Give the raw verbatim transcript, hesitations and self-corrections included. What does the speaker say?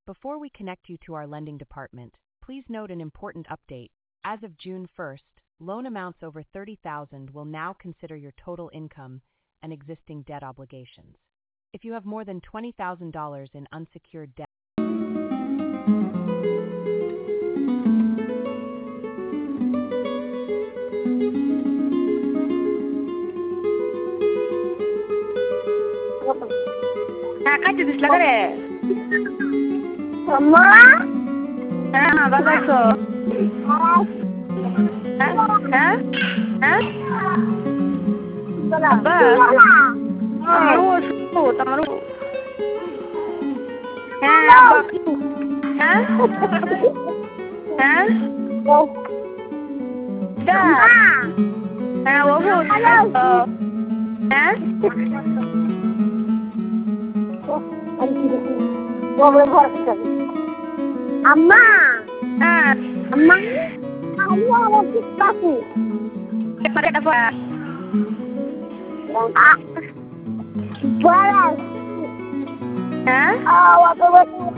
Before we connect you to our lending department, please note an important update. As of June first, loan amounts over thirty thousand dollars will now consider your total income and existing debt obligations. If you have more than twenty thousand dollars in unsecured debt, কাটি দিছিল করে আম্মা হ্যাঁ ভালো আছো হ্যাঁ হ্যাঁ আব্বা আমারও শুনো তোমারও হ্যাঁ আব্বা হ্যাঁ হ্যাঁ দা হ্যাঁ ও হ্যাঁ Amma, হ্যাঁ Amma, Amma, what is that? pada apa Balas. hah Oh, what was